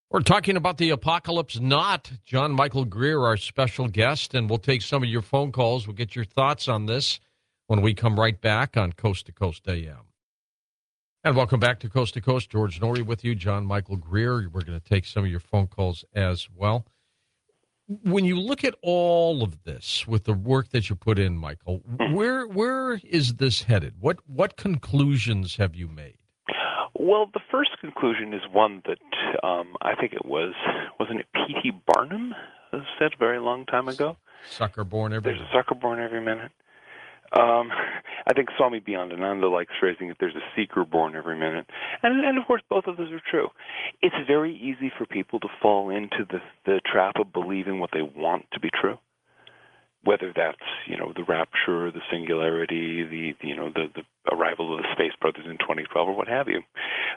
We're talking about the apocalypse not. John Michael Greer, our special guest, and we'll take some of your phone calls. We'll get your thoughts on this when we come right back on Coast to Coast AM. And welcome back to Coast. George Noory with you, John Michael Greer. We're going to take some of your phone calls as well. When you look at all of this with the work that you put in, Michael, where is this headed? What conclusions have you made? Well, the first conclusion is one that I think wasn't it P.T. Barnum said a very long time ago? Sucker born every minute. There's a sucker born every minute. I think Swami Beyondananda likes phrasing it, there's a seeker born every minute. And of course, both of those are true. It's very easy for people to fall into the trap of believing what they want to be true. Whether that's, the rapture, the singularity, the arrival of the Space Brothers in 2012 or what have you.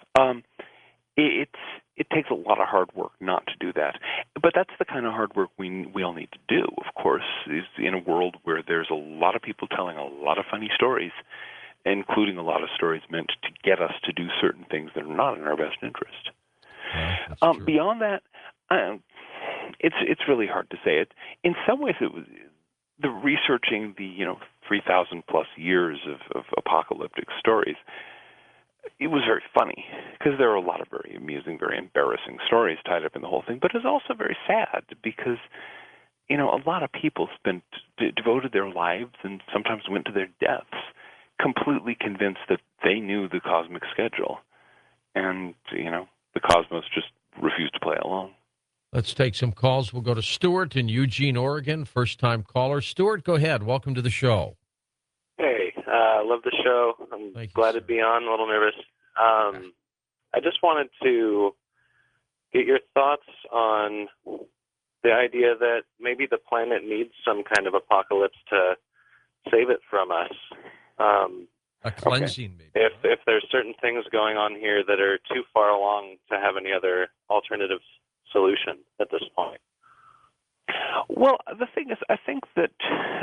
It takes a lot of hard work not to do that. But that's the kind of hard work we all need to do, of course, is in a world where there's a lot of people telling a lot of funny stories, including a lot of stories meant to get us to do certain things that are not in our best interest. Beyond that, it's really hard to say it. In some ways, it was the researching the 3,000 plus years of apocalyptic stories. It was very funny because there are a lot of very amusing, very embarrassing stories tied up in the whole thing. But it's also very sad because a lot of people devoted their lives and sometimes went to their deaths completely convinced that they knew the cosmic schedule, and the cosmos just refused to play along. Let's take some calls. We'll go to Stuart in Eugene, Oregon. First-time caller. Stuart, go ahead. Welcome to the show. Hey, love the show. I'm glad to be on. A little nervous. I just wanted to get your thoughts on the idea that maybe the planet needs some kind of apocalypse to save it from us. A cleansing, maybe. If there's certain things going on here that are too far along to have any other alternative solution at this point. Well, the thing is, I think that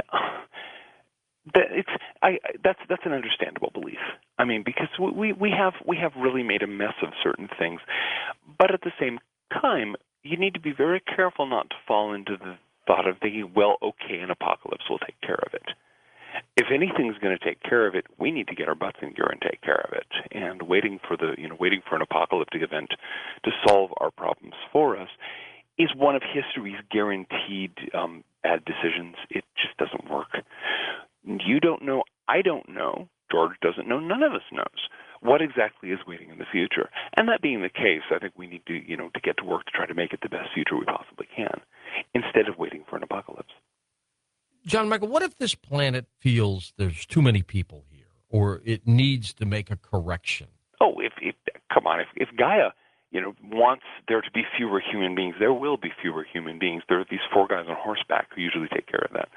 that's an understandable belief. I mean, because we have really made a mess of certain things, but at the same time, you need to be very careful not to fall into the thought of thinking, well, okay, an apocalypse will take care of it. If anything's going to take care of it, we need to get our butts in gear and take care of it. And waiting for an apocalyptic event to solve our problems for us is one of history's guaranteed bad decisions. It just doesn't work. You don't know. I don't know. George doesn't know. None of us knows what exactly is waiting in the future. And that being the case, I think we need to, to get to work to try to make it the best future we possibly can, instead of waiting for an apocalypse. John Michael, what if this planet feels there's too many people here, or it needs to make a correction? Oh, come on, if Gaia, wants there to be fewer human beings, there will be fewer human beings. There are these 4 guys on horseback who usually take care of that.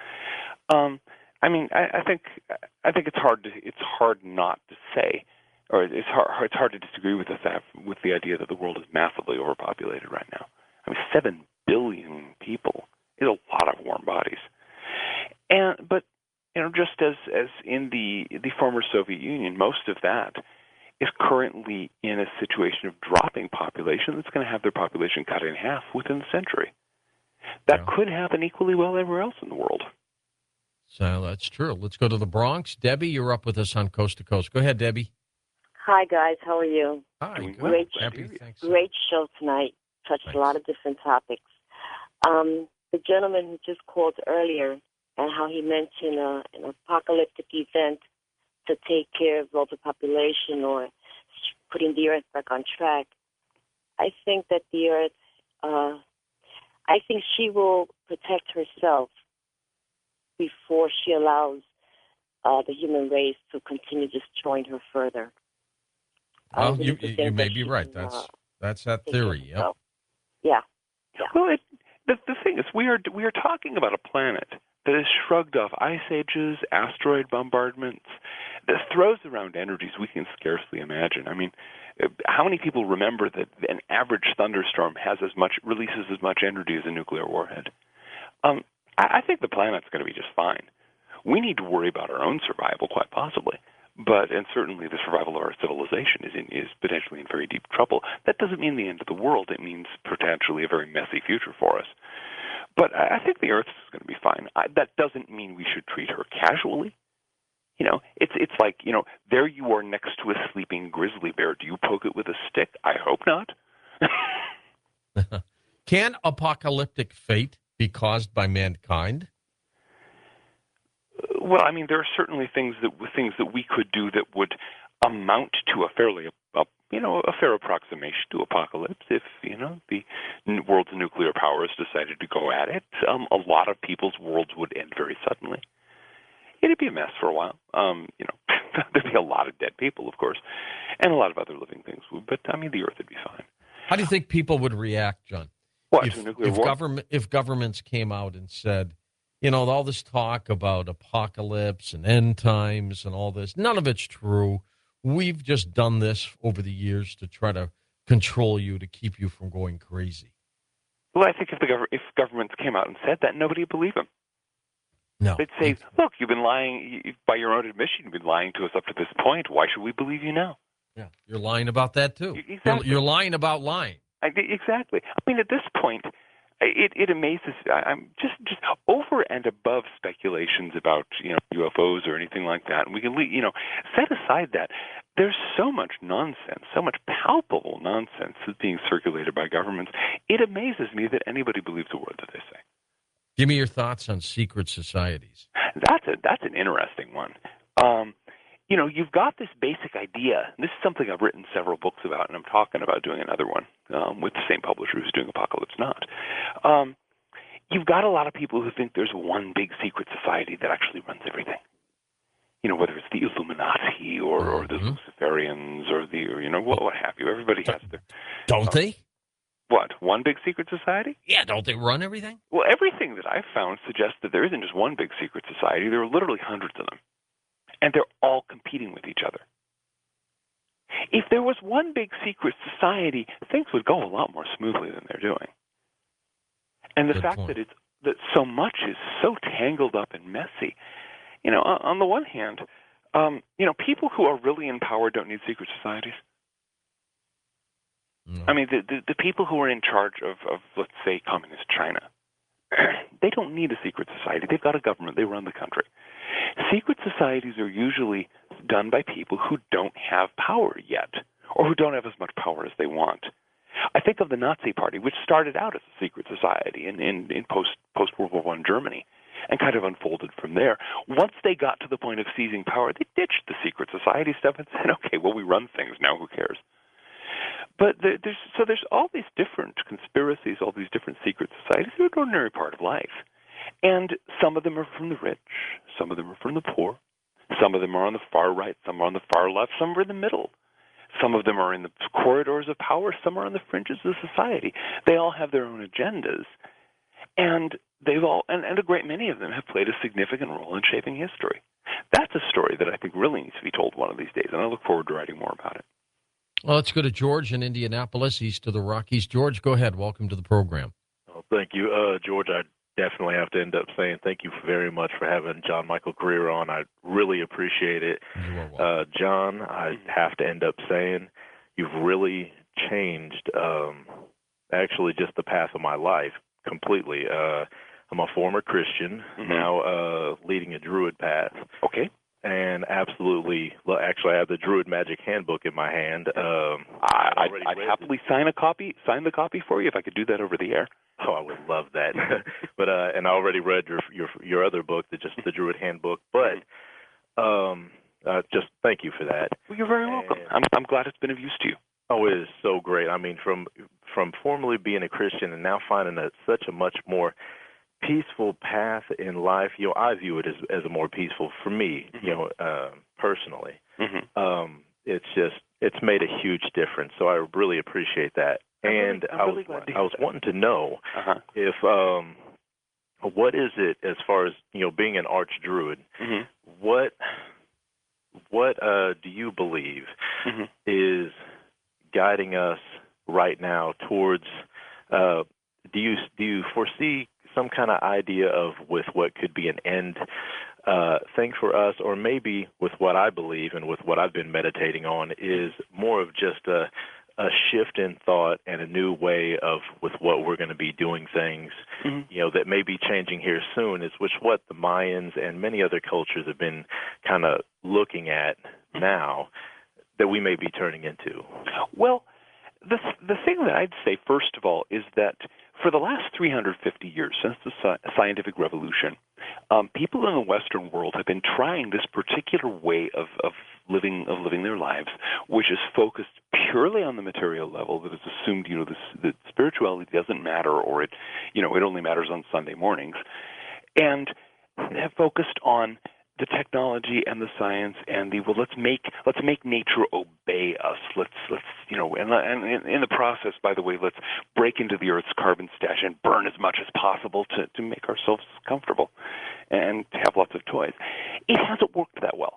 I think it's hard not to say, or it's hard to disagree with the idea that the world is massively overpopulated right now. 7 billion people is a lot of warm bodies. But just as in the former Soviet Union, most of that is currently in a situation of dropping population that's going to have their population cut in half within the century. That could happen equally well everywhere else in the world. So that's true. Let's go to the Bronx. Debbie, you're up with us on Coast to Coast. Go ahead, Debbie. Hi, guys. How are you? Hi. Great show tonight. Touched a lot of different topics. The gentleman who just called earlier, and how he mentioned an apocalyptic event to take care of overpopulation or putting the earth back on track. I think that the earth, I think she will protect herself before she allows the human race to continue destroying her further. Well, you may be right. That's that theory. Yep. So. Yeah. Well, the thing is, we are talking about a planet that has shrugged off ice ages, asteroid bombardments, that throws around energies we can scarcely imagine. How many people remember that an average thunderstorm releases as much energy as a nuclear warhead? I think the planet's going to be just fine. We need to worry about our own survival, quite possibly. and certainly the survival of our civilization is potentially in very deep trouble. That doesn't mean the end of the world. It means potentially a very messy future for us. But I think the Earth is going to be fine. That doesn't mean we should treat her casually. It's like, there you are next to a sleeping grizzly bear. Do you poke it with a stick? I hope not. Can apocalyptic fate be caused by mankind? Well, I mean, there are certainly things that we could do that would amount to a fair approximation to apocalypse if the world's nuclear powers decided to go at it. A lot of people's worlds would end very suddenly. It'd be a mess for a while. There'd be a lot of dead people, of course, and a lot of other living things. But I mean, the Earth would be fine. How do you think people would react, John? What, to a nuclear war? If governments came out and said, all this talk about apocalypse and end times and all this, none of it's true. We've just done this over the years to try to control you, to keep you from going crazy. Well, I think if governments came out and said that, nobody would believe them. No. They'd say, look, you've been lying, by your own admission, you've been lying to us up to this point. Why should we believe you now? Yeah, you're lying about that, too. Exactly. You're lying about lying. Exactly. I mean, at this point, it amazes. I'm just over and above speculations about UFOs or anything like that. And we can set aside that. There's so much nonsense, so much palpable nonsense that's being circulated by governments. It amazes me that anybody believes a word that they say. Give me your thoughts on secret societies. That's an interesting one. You've got this basic idea. This is something I've written several books about, and I'm talking about doing another one with the same publisher who's doing Apocalypse Not. You've got a lot of people who think there's one big secret society that actually runs everything. Whether it's the Illuminati or the Luciferians or what have you. Everybody has their... Don't they? What, one big secret society? Yeah, don't they run everything? Well, everything that I've found suggests that there isn't just one big secret society. There are literally hundreds of them. And they're all competing with each other. If there was one big secret society, things would go a lot more smoothly than they're doing. And the fact that so much is so tangled up and messy, on the one hand, people who are really in power don't need secret societies. No. I mean, the people who are in charge of, let's say, communist China, they don't need a secret society. They've got a government. They run the country. Secret societies are usually done by people who don't have power yet, or who don't have as much power as they want. I think of the Nazi Party, which started out as a secret society in post-World War I Germany, and kind of unfolded from there. Once they got to the point of seizing power, they ditched the secret society stuff and said, okay, well, we run things now, who cares? But there's all these different conspiracies, all these different secret societies. They're an ordinary part of life. And some of them are from the rich, some of them are from the poor, some of them are on the far right, some are on the far left, some are in the middle. Some of them are in the corridors of power, some are on the fringes of society. They all have their own agendas. And and a great many of them have played a significant role in shaping history. That's a story that I think really needs to be told one of these days, and I look forward to writing more about it. Well, let's go to George in Indianapolis, east of the Rockies. George, go ahead. Welcome to the program. Oh, thank you. George, I definitely have to end up saying thank you very much for having John Michael Greer on. I really appreciate it. John, I have to end up saying you've really changed actually just the path of my life completely. I'm a former Christian, now leading a Druid path. Okay. And absolutely, actually, I have the Druid Magic Handbook in my hand. I'd happily sign the copy for you if I could do that over the air. Oh, I would love that. But and I already read your other book, the Druid Handbook. But just thank you for that. Well, you're very welcome. I'm glad it's been of use to you. Oh, it is so great. I mean, from formerly being a Christian and now finding such a much more peaceful path in life, I view it as a more peaceful for me, personally. It's made a huge difference. So I really appreciate that. And I was wanting to know if what is it as far as being an archdruid? What do you believe is guiding us right now towards do you foresee some kind of idea of with what could be an end thing for us, or maybe with what I believe and with what I've been meditating on is more of just a shift in thought and a new way of with what we're going to be doing things, that may be changing here soon, is what the Mayans and many other cultures have been kind of looking at now that we may be turning into? Well, the thing that I'd say, first of all, is that for the last 350 years, since the scientific revolution, people in the Western world have been trying this particular way of living their lives, which is focused purely on the material level, that is assumed, that spirituality doesn't matter, or it only matters on Sunday mornings, and have focused on the technology and the science and let's make nature obey us. Let's and in the process, by the way, let's break into the Earth's carbon stash and burn as much as possible to make ourselves comfortable and to have lots of toys. It hasn't worked that well.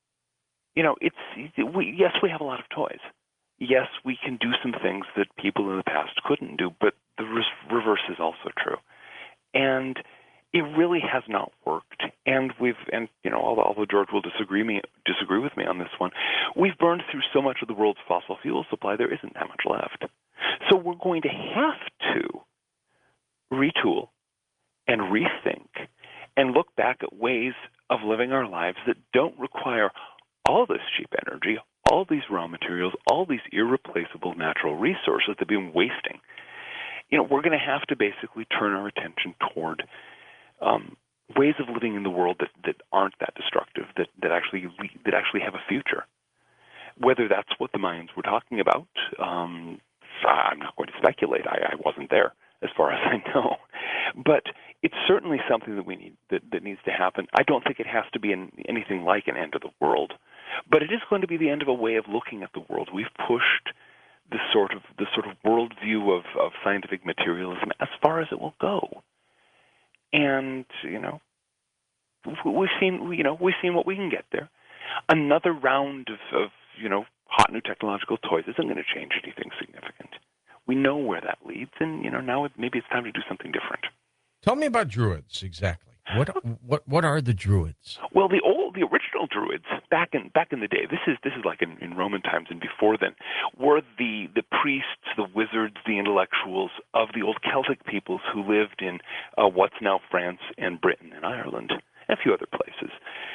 Yes, we have a lot of toys. Yes, we can do some things that people in the past couldn't do, but the reverse is also true. And it really has not worked, and although George will disagree with me on this one, we've burned through so much of the world's fossil fuel supply there isn't that much left. So we're going to have to retool and rethink and look back at ways of living our lives that don't require all this cheap energy, all these raw materials, all these irreplaceable natural resources that we've been wasting. We're going to have to basically turn our attention toward ways of living in the world that aren't that destructive, that actually have a future. Whether that's what the Mayans were talking about, I'm not going to speculate. I wasn't there, as far as I know, but it's certainly something that we need that needs to happen. I don't think it has to be anything like an end of the world, but it is going to be the end of a way of looking at the world. We've pushed the sort of worldview of scientific materialism as far as it will go. And we've seen what we can get there. Another round of hot new technological toys isn't going to change anything significant. We know where that leads, and now maybe it's time to do something different. Tell me about Druids exactly. What are the Druids? Well, the original Druids back in the day. This is like in Roman times and before then, were the priests, the wizards, the intellectuals of the old Celtic peoples who lived in what's now France and Britain and Ireland and a few other places.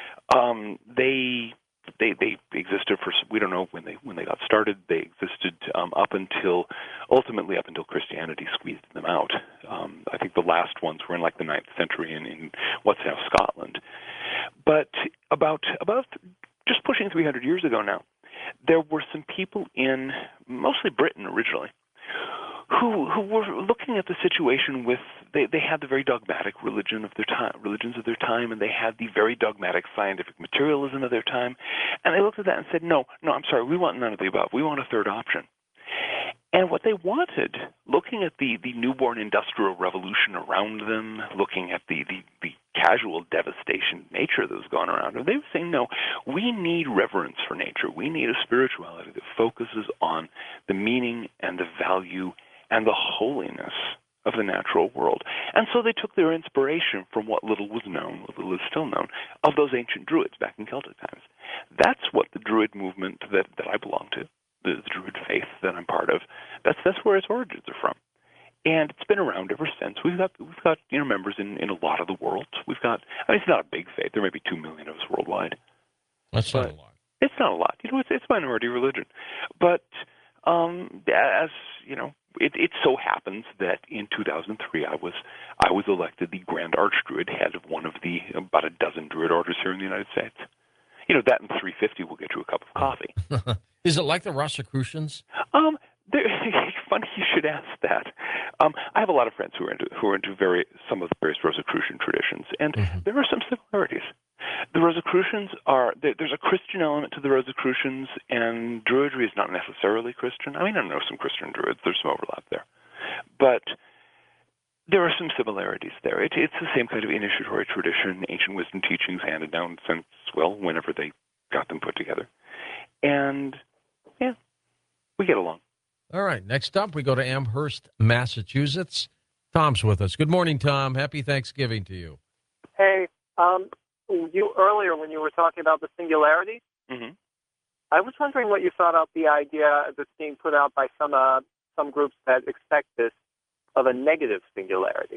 They existed for, we don't know when they got started. They existed ultimately up until Christianity squeezed them out. I think the last ones were in like the 9th century in what's now Scotland. But about just pushing 300 years ago now, there were some people in mostly Britain originally who were looking at the situation with, they had the very dogmatic religions of their time, and they had the very dogmatic scientific materialism of their time, and they looked at that and said, no, I'm sorry, we want none of the above. We want a third option. And what they wanted, looking at the newborn industrial revolution around them, looking at the casual devastation nature that was going around them, they were saying, no, we need reverence for nature. We need a spirituality that focuses on the meaning and the value and the holiness of the natural world. And so they took their inspiration from what little was known, what little is still known, of those ancient Druids back in Celtic times. That's what the Druid movement that I belong to, the Druid faith that I'm part of, that's where its origins are from. And it's been around ever since. We've got members in a lot of the world. It's not a big faith. There may be 2 million of us worldwide. That's not a lot. It's not a lot. It's minority religion. But as it so happens that in 2003 I was elected the Grand Archdruid, head of one of the about a dozen Druid orders here in the United States. That in 350 will get you a cup of coffee. Is it like the Rosicrucians? Funny you should ask that. I have a lot of friends who are into some of the various Rosicrucian traditions, and there are some similarities. The Rosicrucians there's a Christian element to the Rosicrucians, and Druidry is not necessarily Christian. I know some Christian Druids. There's some overlap there. But there are some similarities there. It's the same kind of initiatory tradition, ancient wisdom teachings handed down since, whenever they got them put together. And, we get along. All right. Next up, we go to Amherst, Massachusetts. Tom's with us. Good morning, Tom. Happy Thanksgiving to you. Hey, you earlier when you were talking about the singularity, I was wondering what you thought of the idea that's being put out by some groups that expect this of a negative singularity.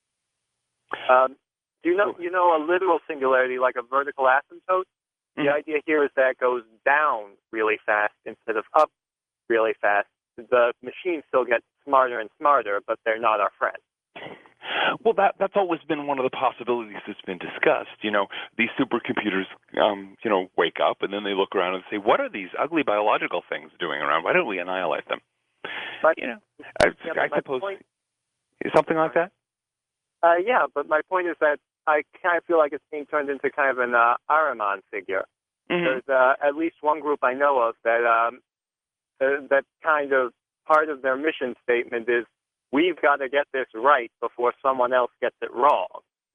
Do you know a literal singularity like a vertical asymptote? The idea here is that it goes down really fast instead of up really fast. The machines still get smarter and smarter, but they're not our friends. Well, that's always been one of the possibilities that's been discussed. You know, these supercomputers, wake up and then they look around and say, "What are these ugly biological things doing around? Why don't we annihilate them?" But, I suppose something like that. Yeah, but my point is that I kind of feel like it's being turned into kind of an Ahriman figure. There's at least one group I know of that kind of part of their mission statement is, we've got to get this right before someone else gets it wrong.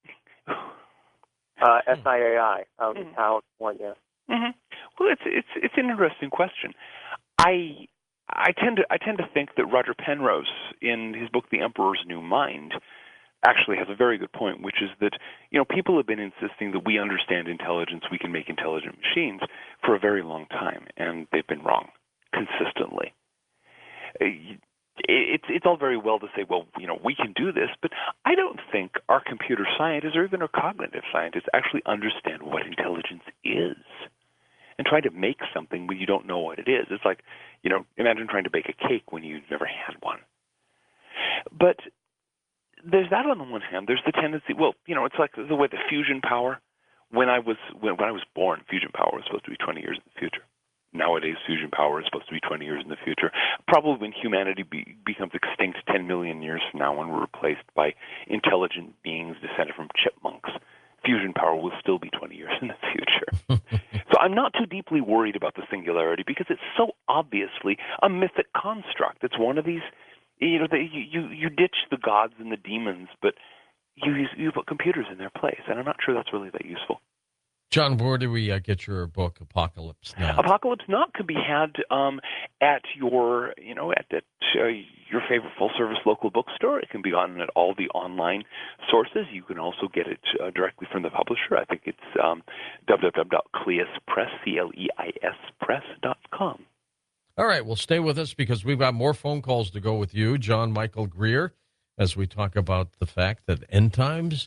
SIAI out in California. Well, it's an interesting question. I tend to think that Roger Penrose, in his book The Emperor's New Mind, actually has a very good point, which is that people have been insisting that we understand intelligence, we can make intelligent machines for a very long time, and they've been wrong consistently. It's all very well to say, well, we can do this, but I don't think our computer scientists or even our cognitive scientists actually understand what intelligence is. And trying to make something when you don't know what it is. It's like, imagine trying to bake a cake when you've never had one. But there's that on the one hand. There's the tendency, it's like the way the fusion power, when I was born, fusion power was supposed to be 20 years in the future. Nowadays, fusion power is supposed to be 20 years in the future. Probably when humanity becomes extinct 10 million years from now, when we're replaced by intelligent beings descended from chipmunks, fusion power will still be 20 years in the future. So I'm not too deeply worried about the singularity because it's so obviously a mythic construct. It's one of these, you ditch the gods and the demons, but you put computers in their place, and I'm not sure that's really that useful. John, where do we get your book, Apocalypse Not? Apocalypse Not can be had at your, at your favorite full-service local bookstore. It can be on at all the online sources. You can also get it directly from the publisher. I think it's www.cleispress, CLEIS-press.com. All right, well, stay with us because we've got more phone calls to go with you, John Michael Greer, as we talk about the fact that end times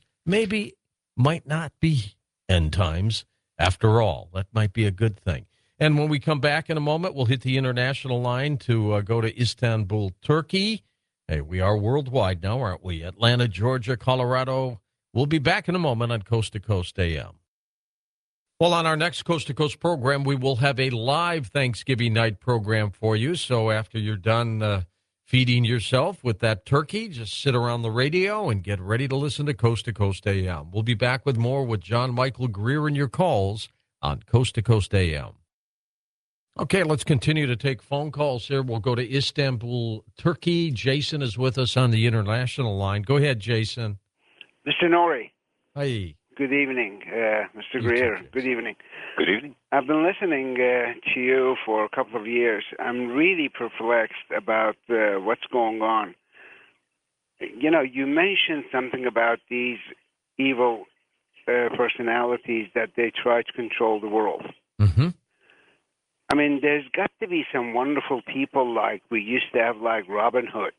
might not be end times after all. That might be a good thing. And when we come back in a moment, we'll hit the international line to go to Istanbul, Turkey. Hey, we are worldwide now, aren't we? Atlanta, Georgia, Colorado. We'll be back in a moment on Coast to Coast AM. Well, on our next Coast to Coast program, we will have a live Thanksgiving night program for you. So after you're done feeding yourself with that turkey, just sit around the radio and get ready to listen to Coast AM. We'll be back with more with John Michael Greer and your calls on Coast to Coast AM. Okay, let's continue to take phone calls here. We'll go to Istanbul, Turkey. Jason is with us on the international line. Go ahead, Jason. Mr. Noory. Hi. Good evening, Mr. Greer. Good evening. Good evening. I've been listening to you for a couple of years. I'm really perplexed about what's going on. You mentioned something about these evil personalities that they try to control the world. Mm-hmm. I mean, there's got to be some wonderful people like we used to have, like Robin Hood,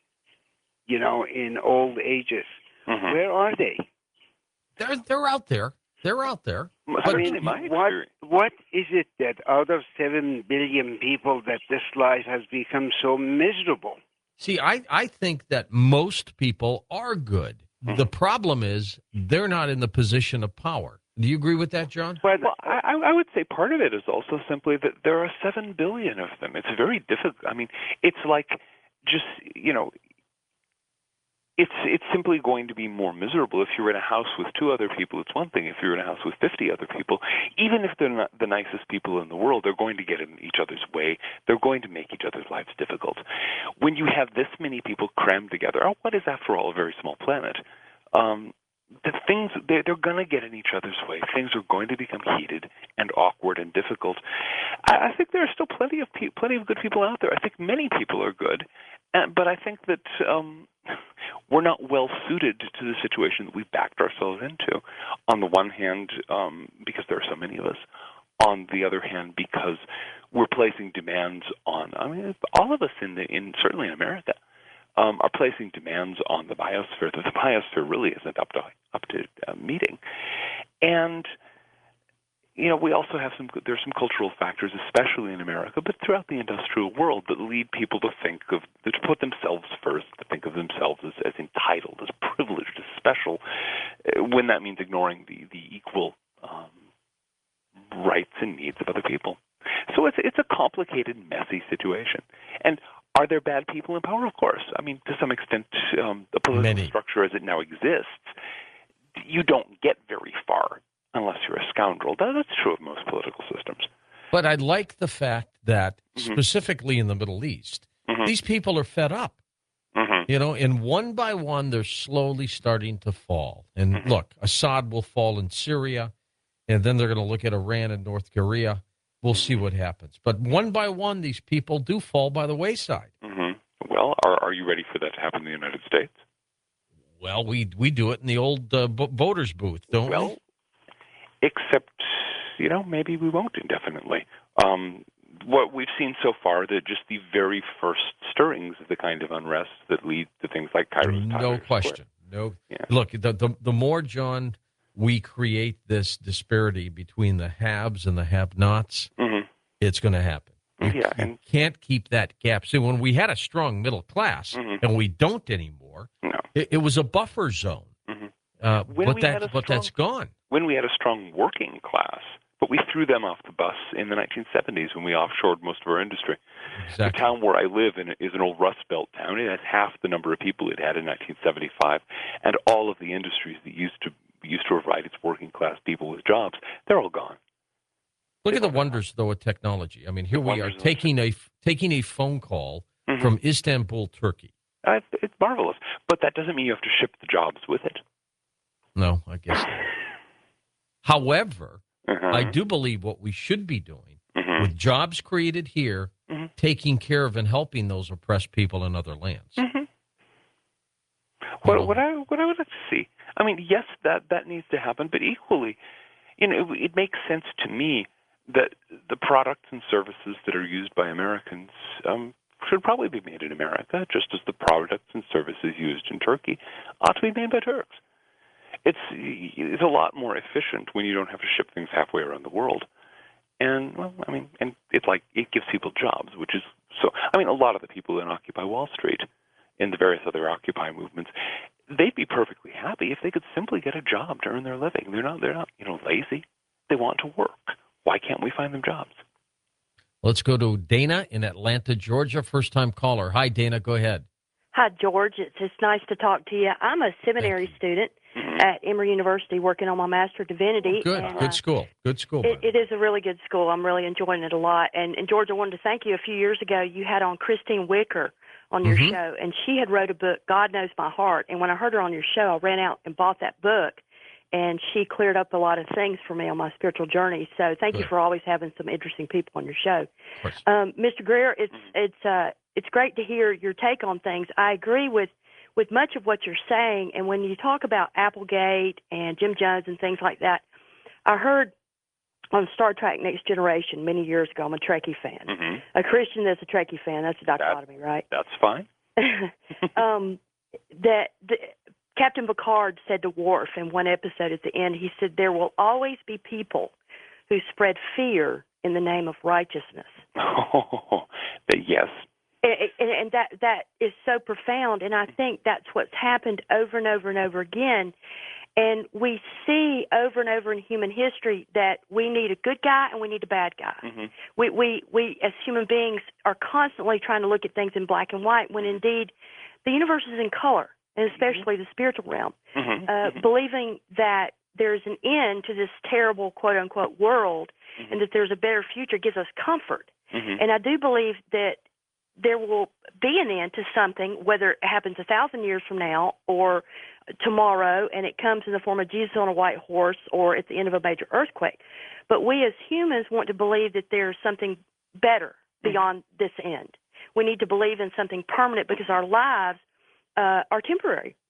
in old ages. Mm-hmm. Where are they? They're out there. They're out there. I mean, what is it that out of 7 billion people that this life has become so miserable? See, I think that most people are good. Mm-hmm. The problem is they're not in the position of power. Do you agree with that, John? Well, I would say part of it is also simply that there are 7 billion of them. It's very difficult. I mean, it's like just, It's simply going to be more miserable. If you're in a house with 2 other people, it's one thing. If you're in a house with 50 other people, even if they're not the nicest people in the world, they're going to get in each other's way. They're going to make each other's lives difficult. When you have this many people crammed together, what is, after all, a very small planet, they're going to get in each other's way. Things are going to become heated and awkward and difficult. I think there are still plenty of good people out there. I think many people are good, but I think that we're not well suited to the situation that we backed ourselves into. On the one hand, because there are so many of us. On the other hand, because we're placing demands on, all of us certainly in America, are placing demands on the biosphere that the biosphere really isn't up to meeting. And we also have there's some cultural factors, especially in America, but throughout the industrial world, that lead people to put themselves first, to think of themselves as entitled, as privileged, as special, when that means ignoring the equal rights and needs of other people. So it's a complicated, messy situation. And are there bad people in power? Of course. To some extent, the political structure as it now exists, you don't get very far unless you're a scoundrel. That's true of most political systems. But I like the fact that, specifically in the Middle East, these people are fed up. And one by one, they're slowly starting to fall. And look, Assad will fall in Syria, and then they're going to look at Iran and North Korea. We'll see what happens. But one by one, these people do fall by the wayside. Well, are you ready for that to happen in the United States? Well, we do it in the old voters' booth, don't we? Well, except, maybe we won't indefinitely. What we've seen so far, that just the very first stirrings of the kind of unrest that lead to things like Cairo's No question. No. Yeah. Look, the more, John, we create this disparity between the haves and the have-nots, it's going to happen. You can't keep that gap. See, when we had a strong middle class, and we don't anymore, it was a buffer zone. But that's gone. When we had a strong working class, but we threw them off the bus in the 1970s when we offshored most of our industry. Exactly. The town where I live in is an old Rust Belt town. It has half the number of people it had in 1975, and all of the industries that used to provide its working class people with jobs, they're all gone. Look at the wonders, though, of technology. Here we are taking a phone call from Istanbul, Turkey. It's marvelous, but that doesn't mean you have to ship the jobs with it. No, I guess not. However, I do believe what we should be doing with jobs created here, taking care of and helping those oppressed people in other lands. What I would like to see, yes, that needs to happen, but equally, it makes sense to me that the products and services that are used by Americans should probably be made in America, just as the products and services used in Turkey ought to be made by Turks. It's a lot more efficient when you don't have to ship things halfway around the world. And, and it's like it gives people jobs, which is so. A lot of the people in Occupy Wall Street and the various other Occupy movements, they'd be perfectly happy if they could simply get a job to earn their living. They're not lazy. They want to work. Why can't we find them jobs? Let's go to Dana in Atlanta, Georgia. First-time caller. Hi, Dana. Go ahead. Hi, George. It's nice to talk to you. I'm a seminary student at Emory University working on my Master of Divinity. Oh, good. Good school. Good school. It is a really good school. I'm really enjoying it a lot. And George, I wanted to thank you. A few years ago, you had on Christine Wicker on your show, and she had wrote a book, God Knows My Heart. And when I heard her on your show, I ran out and bought that book, and she cleared up a lot of things for me on my spiritual journey. So thank you for always having some interesting people on your show. Mr. Greer, it's great to hear your take on things. I agree with much of what you're saying, and when you talk about Applegate and Jim Jones and things like that, I heard on Star Trek Next Generation many years ago, I'm a Trekkie fan. A Christian that's a Trekkie fan, that's a dichotomy, right? That's fine. Captain Picard said to Worf in one episode at the end, he said, there will always be people who spread fear in the name of righteousness. Yes. And that is so profound, and I think that's what's happened over and over and over again. And we see over and over in human history that we need a good guy and we need a bad guy. We as human beings are constantly trying to look at things in black and white when indeed the universe is in color, and especially the spiritual realm. Believing that there's an end to this terrible quote-unquote world and that there's a better future gives us comfort. And I do believe that there will be an end to something, whether it happens 1,000 years from now or tomorrow, and it comes in the form of Jesus on a white horse or at the end of a major earthquake. But we as humans want to believe that there's something better beyond this end. We need to believe in something permanent because our lives are temporary.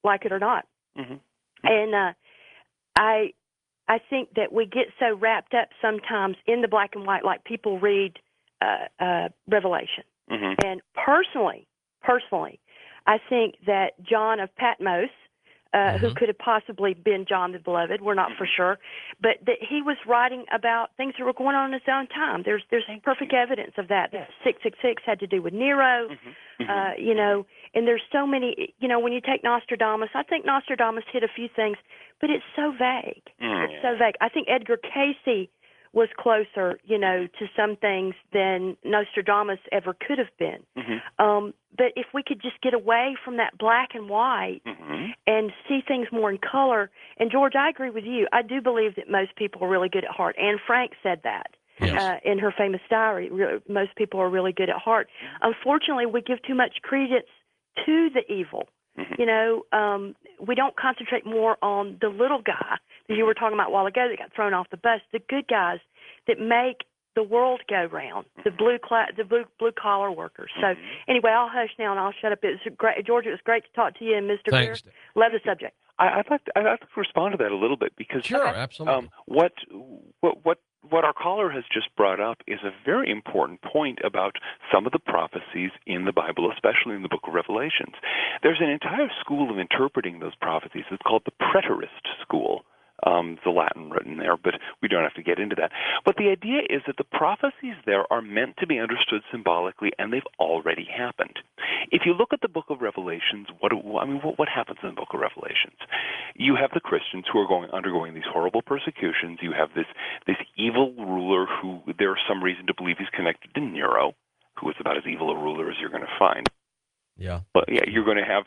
like it or not. Mm-hmm. And I think that we get so wrapped up sometimes in the black and white, like people read Revelation. Mm-hmm. And personally, I think that John of Patmos, who could have possibly been John the Beloved, we're not for sure, but that he was writing about things that were going on in his own time. There's perfect evidence of that. Yes. 666 had to do with Nero, you know, and there's so many, you know, when you take Nostradamus, I think Nostradamus hit a few things, but it's so vague. It's so vague. I think Edgar Cayce was closer, you know, to some things than Nostradamus ever could have been. But if we could just get away from that black and white and see things more in color, and George, I agree with you. I do believe that most people are really good at heart. Anne Frank said that in her famous diary. Most people are really good at heart. Unfortunately, we give too much credence to the evil. You know, we don't concentrate more on the little guy that you were talking about a while ago that got thrown off the bus, the good guys that make the world go round, the blue collar workers. So anyway, I'll hush now and I'll shut up. It was great, George. It was great to talk to you, and Mr. Greer. Love the subject. I'd like to respond to that a little bit because absolutely. What our caller has just brought up is a very important point about some of the prophecies in the Bible, especially in the book of Revelations. There's an entire school of interpreting those prophecies. It's called the preterist school. The Latin written there, but we don't have to get into that. But the idea is that the prophecies there are meant to be understood symbolically, and they've already happened. If you look at the book of Revelations, what happens in the book of Revelations? You have the Christians who are undergoing these horrible persecutions. You have this evil ruler who there's some reason to believe he's connected to Nero, who is about as evil a ruler as you're going to find. Yeah. But yeah, you're going to have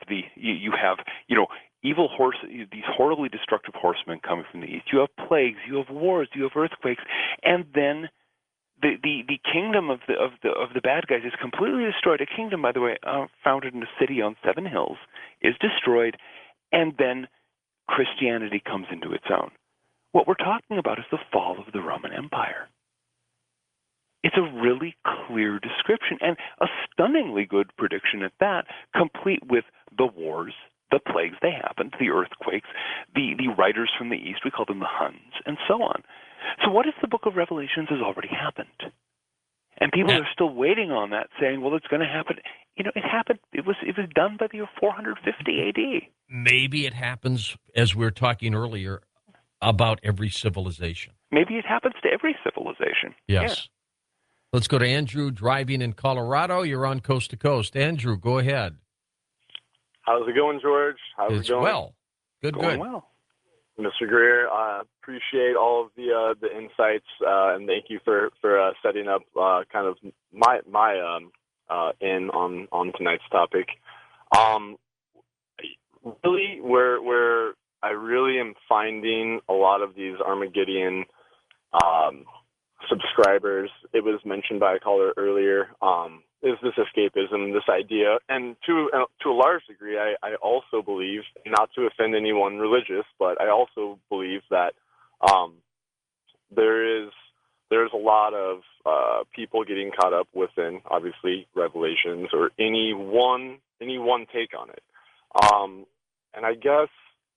evil these horribly destructive horsemen coming from the east. You have plagues, you have wars, you have earthquakes, and then the kingdom of the bad guys is completely destroyed. A kingdom, by the way, founded in a city on 7 hills, is destroyed, and then Christianity comes into its own. What we're talking about is the fall of the Roman Empire. It's a really clear description, and a stunningly good prediction at that, complete with the wars, the plagues, they happened, the earthquakes, the riders from the east, we call them the Huns, and so on. So what if the book of Revelations has already happened? And people are still waiting on that, saying, well, it's going to happen. You know, it happened. It was done by the year 450 A.D. Maybe it happens, as we were talking earlier, about every civilization. Maybe it happens to every civilization. Yes. Yeah. Let's go to Andrew driving in Colorado. You're on Coast to Coast. Andrew, go ahead. How's it going, George? How's it going? Well. Good. Well. Mr. Greer, I appreciate all of the insights, and thank you for setting up kind of my in on tonight's topic. Really, where I really am finding a lot of these Armageddon subscribers, it was mentioned by a caller earlier, is this escapism, this idea. And to a large degree, I also believe, not to offend anyone religious, but I also believe that there's a lot of people getting caught up within, obviously, Revelations or any one take on it. And I guess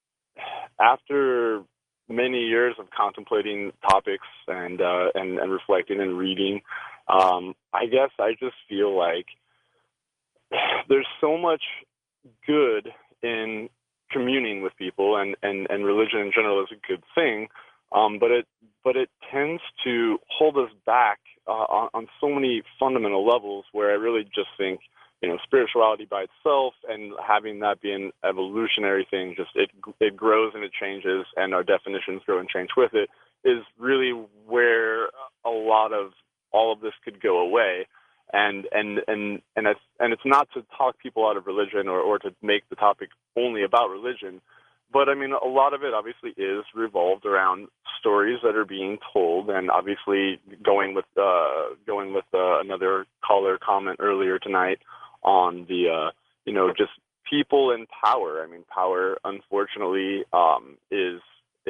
after many years of contemplating topics and reflecting and reading, I guess I just feel like there's so much good in communing with people, and religion in general is a good thing, but it tends to hold us back on so many fundamental levels where I really just think, spirituality by itself and having that be an evolutionary thing, just it grows and it changes, and our definitions grow and change with it, is really where a lot of all of this could go away. And it's not to talk people out of religion or to make the topic only about religion, but I mean, a lot of it obviously is revolved around stories that are being told, and obviously going with another caller comment earlier tonight on the just people in power. I mean, power unfortunately is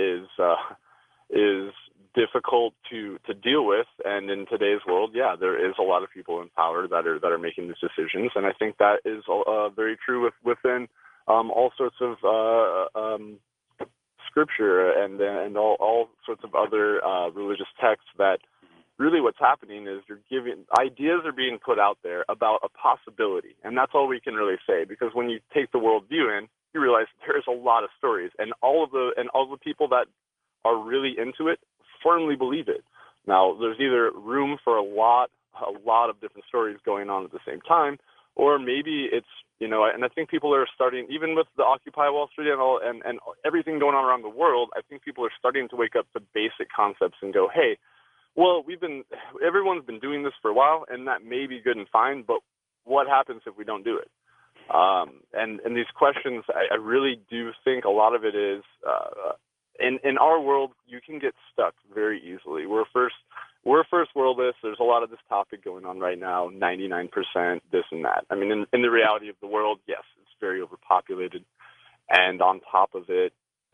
difficult to deal with, and in today's world, there is a lot of people in power that are making these decisions, and I think that is very true within all sorts of scripture and all sorts of other religious texts that really what's happening is ideas are being put out there about a possibility, and that's all we can really say, because when you take the worldview in, you realize there's a lot of stories, and all the people that are really into it firmly believe it. Now, there's either room for a lot of different stories going on at the same time, or maybe it's, and I think people are starting, even with the Occupy Wall Street and everything going on around the world, I think people are starting to wake up to basic concepts and go, hey, well, everyone's been doing this for a while, and that may be good and fine, but what happens if we don't do it? And these questions, I really do think a lot of it is, in our world, you can get stuck very easily. We're first worldist. There's a lot of this topic going on right now, 99%, this and that. I mean, in the reality of the world, yes, it's very overpopulated. And on top of it,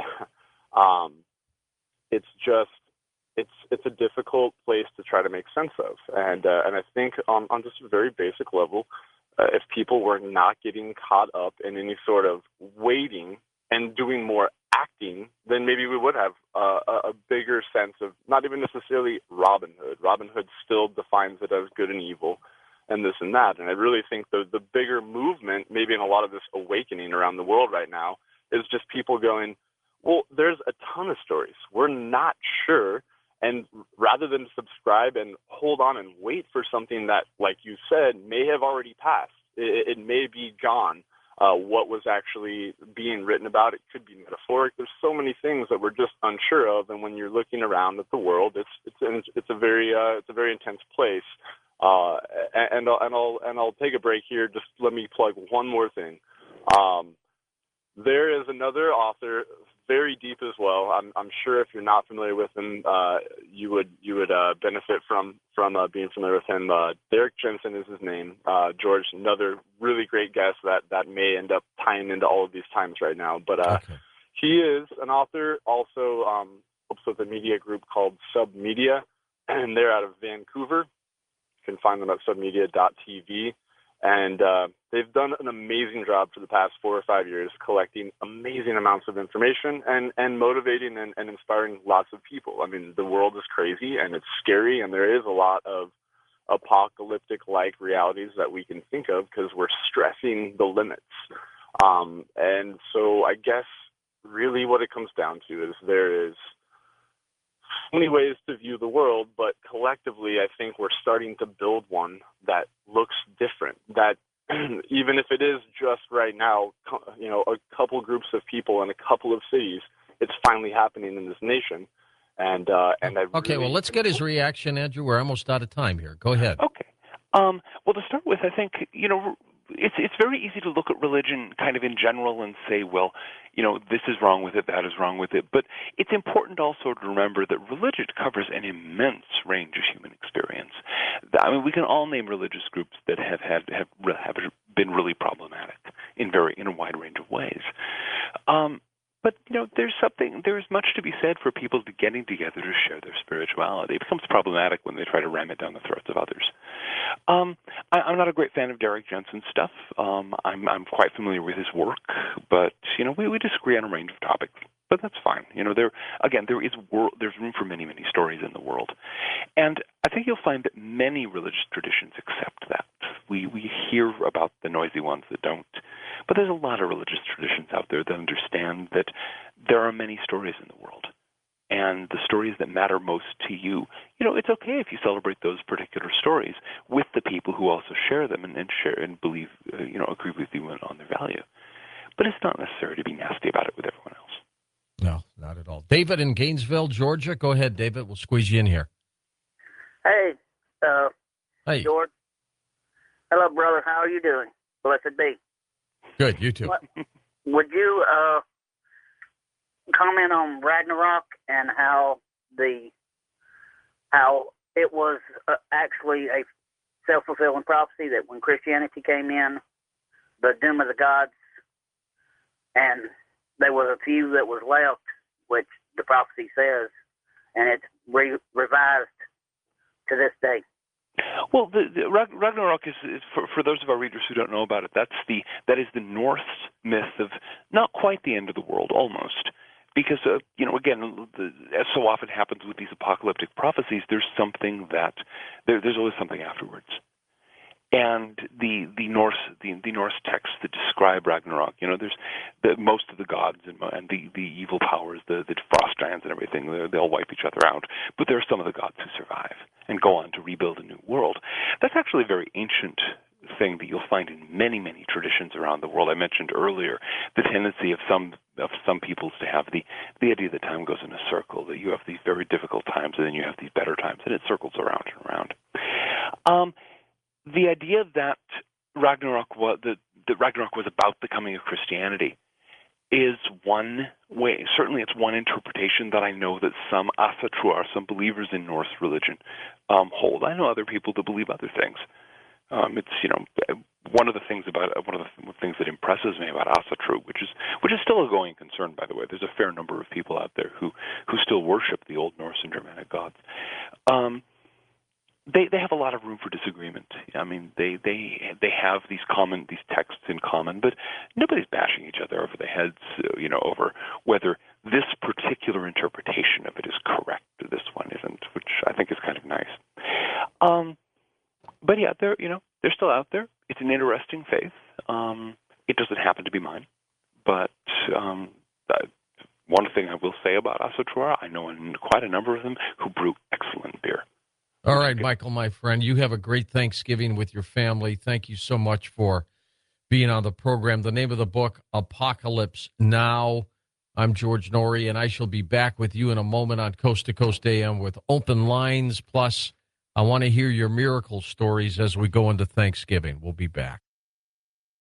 it's a difficult place to try to make sense of. And I think on just a very basic level, if people were not getting caught up in any sort of waiting and doing more acting, then maybe we would have a bigger sense of not even necessarily Robin Hood. Robin Hood still defines it as good and evil and this and that. And I really think the bigger movement, maybe in a lot of this awakening around the world right now, is just people going, well, there's a ton of stories. We're not sure. And rather than subscribe and hold on and wait for something that, like you said, may have already passed, it may be gone. What was actually being written about, it could be metaphoric. There's so many things that we're just unsure of. And when you're looking around at the world, it's a very intense place. And I'll take a break here. Just let me plug one more thing. There is another author, very deep as well. I'm sure if you're not familiar with him, you would benefit from being familiar with him. Derek Jensen is his name. George, another really great guest that may end up tying into all of these times right now. But he is an author, also helps with a media group called Submedia, and they're out of Vancouver. You can find them at submedia.tv. And they've done an amazing job for the past 4 or 5 years collecting amazing amounts of information and motivating and inspiring lots of people. I mean, the world is crazy and it's scary, and there is a lot of apocalyptic-like realities that we can think of because we're stressing the limits. And so I guess really what it comes down to is there is so many ways to view the world, but collectively I think we're starting to build one that looks different, that even if it is just right now, a couple groups of people in a couple of cities, it's finally happening in this nation. And okay, well, let's get his reaction, Andrew. We're almost out of time here. Go ahead. Okay. Well, to start with, I think, it's very easy to look at religion kind of in general and say, well, this is wrong with it, that is wrong with it. But it's important also to remember that religion covers an immense range of human experience. I mean, we can all name religious groups that have been really problematic in a wide range of ways. But, there's much to be said for people getting together to share their spirituality. It becomes problematic when they try to ram it down the throats of others. I'm not a great fan of Derek Jensen's stuff. I'm quite familiar with his work, but, we disagree on a range of topics. But that's fine. There's room for many, many stories in the world. And I think you'll find that many religious traditions accept that. We hear about the noisy ones that don't. But there's a lot of religious traditions out there that understand that there are many stories in the world. And the stories that matter most to you, it's okay if you celebrate those particular stories with the people who also share them and share and believe, agree with you on their value. But it's not necessary to be nasty about it with everyone else. No, not at all. David in Gainesville, Georgia. Go ahead, David. We'll squeeze you in here. Hey. Hey. George. Hello, brother. How are you doing? Blessed be. Good. You too. Would you comment on Ragnarok and how it was actually a self-fulfilling prophecy that when Christianity came in, the doom of the gods, and there was a few that was left, which the prophecy says, and it's revised to this day. Well, the Ragnarok is for those of our readers who don't know about it. That is the Norse myth of not quite the end of the world, almost, because again, as so often happens with these apocalyptic prophecies, there's something there's always something afterwards. And the Norse texts that describe Ragnarok, there's most of the gods and the evil powers, the frost giants and everything, they all wipe each other out. But there are some of the gods who survive and go on to rebuild a new world. That's actually a very ancient thing that you'll find in many, many traditions around the world. I mentioned earlier the tendency of some peoples to have the idea that time goes in a circle, that you have these very difficult times and then you have these better times, and it circles around and around. The idea that Ragnarok was about the coming of Christianity is one way. Certainly, it's one interpretation that I know that some Asatruar, some believers in Norse religion, hold. I know other people that believe other things. It's one of the things that impresses me about Asatru, which is still a going concern, by the way. There's a fair number of people out there who still worship the Old Norse and Germanic gods. They have a lot of room for disagreement. I mean, they have these texts in common, but nobody's bashing each other over the heads, over whether this particular interpretation of it is correct or this one isn't, which I think is kind of nice. But yeah, they're still out there. It's an interesting faith. It doesn't happen to be mine, but one thing I will say about Asatruar, I know quite a number of them who brew excellent beer. All right, Michael, my friend, you have a great Thanksgiving with your family. Thank you so much for being on the program. The name of the book, Apocalypse Now. I'm George Noory, and I shall be back with you in a moment on Coast to Coast AM with open lines. Plus, I want to hear your miracle stories as we go into Thanksgiving. We'll be back.